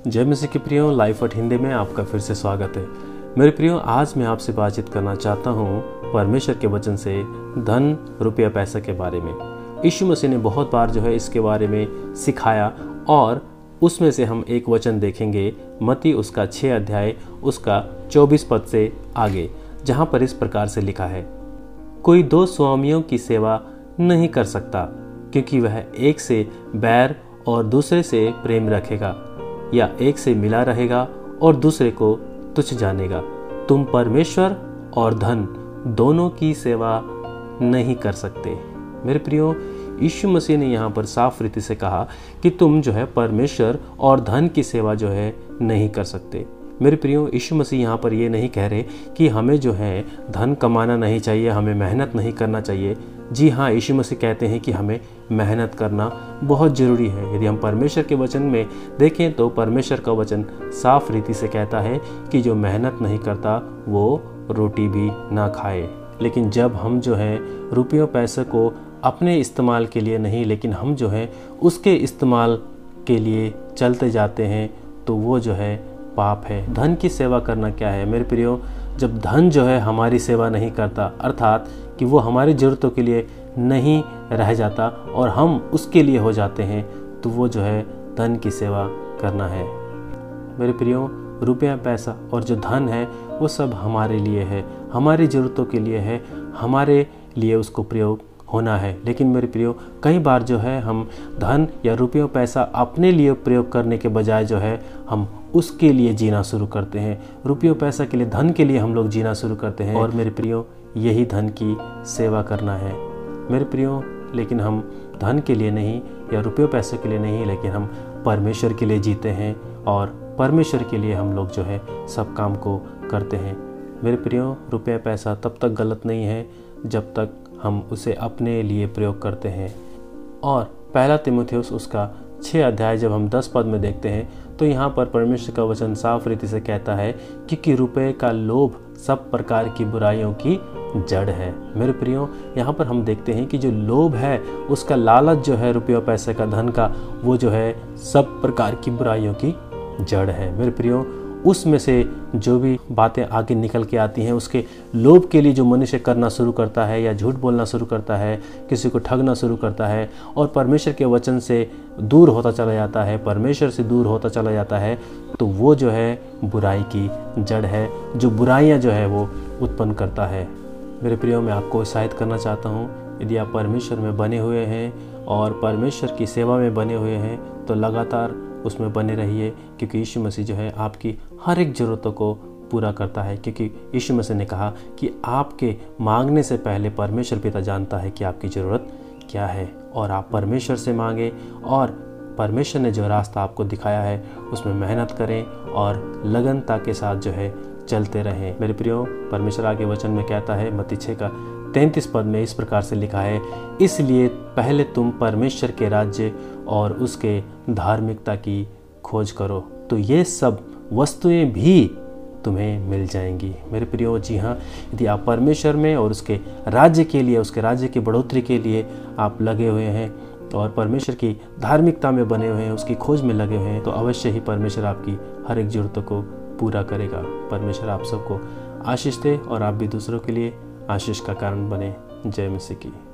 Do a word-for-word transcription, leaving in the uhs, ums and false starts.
जय मसीह के प्रियो, लाइफ एट हिंदी में आपका फिर से स्वागत है। मेरे प्रियो, आज मैं आपसे बातचीत करना चाहता हूँ परमेश्वर के वचन से धन, रुपया, पैसा के बारे में। यीशु मसीह ने बहुत बार जो है इसके बारे में सिखाया और उसमें से हम एक वचन देखेंगे मत्ती उसका छः अध्याय उसका चौबीस पद से आगे, जहाँ पर इस प्रकार से लिखा है, कोई दो स्वामियों की सेवा नहीं कर सकता, क्योंकि वह एक से बैर और दूसरे से प्रेम रखेगा, या एक से मिला रहेगा और दूसरे को तुच्छ जानेगा। तुम परमेश्वर और धन दोनों की सेवा नहीं कर सकते। मेरे प्रियो, यीशु मसीह ने यहाँ पर साफ रीति से कहा कि तुम जो है परमेश्वर और धन की सेवा जो है नहीं कर सकते। मेरे प्रियो, यीशु मसीह यहाँ पर ये नहीं कह रहे कि हमें जो है धन कमाना नहीं चाहिए, हमें मेहनत नहीं करना चाहिए। जी हाँ, यीशु मसीह कहते हैं कि हमें मेहनत करना बहुत ज़रूरी है। यदि हम परमेश्वर के वचन में देखें तो परमेश्वर का वचन साफ रीति से कहता है कि जो मेहनत नहीं करता वो रोटी भी ना खाए। लेकिन जब हम जो है रुपयों पैसे को अपने इस्तेमाल के लिए नहीं, लेकिन हम जो है उसके इस्तेमाल के लिए चलते जाते हैं, तो वो जो है पाप है। धन की सेवा करना क्या है मेरे प्रियो? जब धन जो है हमारी सेवा नहीं करता, अर्थात कि वो हमारी ज़रूरतों के लिए नहीं रह जाता और हम उसके लिए हो जाते हैं, तो वो जो है धन की सेवा करना है। मेरे प्रियो, रुपया पैसा और जो धन है वो सब हमारे लिए है, हमारी ज़रूरतों के लिए है, हमारे लिए उसको प्रयोग होना है। लेकिन मेरे प्रियो, कई बार जो है हम धन या रुपयों पैसा अपने लिए प्रयोग करने के बजाय जो है हम उसके लिए जीना शुरू करते हैं। रुपयों पैसा के लिए, धन के लिए हम लोग जीना शुरू करते हैं, और मेरे प्रियो यही धन की सेवा करना है मेरे प्रियो। लेकिन हम धन के लिए नहीं या रुपयों पैसे के लिए नहीं, लेकिन हम परमेश्वर के लिए जीते हैं और परमेश्वर के लिए हम लोग जो है सब काम को करते हैं। मेरे प्रियो, रुपया पैसा तब तक गलत नहीं है जब तक हम उसे अपने लिए प्रयोग करते हैं। और पहला तीमुथियुस उसका छः अध्याय जब हम दस पद में देखते हैं तो यहाँ पर परमेश्वर का वचन साफ रीति से कहता है कि, कि रुपये का लोभ सब प्रकार की बुराइयों की जड़ है। मेरे प्रियो, यहाँ पर हम देखते हैं कि जो लोभ है, उसका लालच जो है रुपये पैसे का, धन का, वो जो है सब प्रकार की बुराइयों की जड़ है। मेरे प्रियो, उसमें से जो भी बातें आगे निकल के आती हैं, उसके लोभ के लिए जो मनुष्य करना शुरू करता है या झूठ बोलना शुरू करता है, किसी को ठगना शुरू करता है और परमेश्वर के वचन से दूर होता चला जाता है, परमेश्वर से दूर होता चला जाता है, तो वो जो है बुराई की जड़ है, जो बुराइयां जो है वो उत्पन्न करता है। मेरे प्रियो, मैं आपको उत्साहित करना चाहता हूँ, यदि आप परमेश्वर में बने हुए हैं और परमेश्वर की सेवा में बने हुए हैं तो लगातार उसमें बने रहिए, क्योंकि यीशु मसीह जो है आपकी हर एक ज़रूरतों को पूरा करता है। क्योंकि यीशु मसीह ने कहा कि आपके मांगने से पहले परमेश्वर पिता जानता है कि आपकी ज़रूरत क्या है, और आप परमेश्वर से मांगें और परमेश्वर ने जो रास्ता आपको दिखाया है उसमें मेहनत करें और लगनता के साथ जो है चलते रहें। मेरे प्रियो, परमेश्वर आगे वचन में कहता है, मत्ती छः का तैंतीस पद में इस प्रकार से लिखा है, इसलिए पहले तुम परमेश्वर के राज्य और उसके धार्मिकता की खोज करो, तो ये सब वस्तुएं भी तुम्हें मिल जाएंगी। मेरे प्रियो, जी हाँ, यदि आप परमेश्वर में और उसके राज्य के लिए, उसके राज्य की बढ़ोतरी के लिए आप लगे हुए हैं और परमेश्वर की धार्मिकता में बने हुए हैं, उसकी खोज में लगे हुए हैं, तो अवश्य ही परमेश्वर आपकी हर एक ज़रूरतों को पूरा करेगा। परमेश्वर आप सबको आशीष दे और आप भी दूसरों के लिए आशीष का कारण बने। जय मसीह की।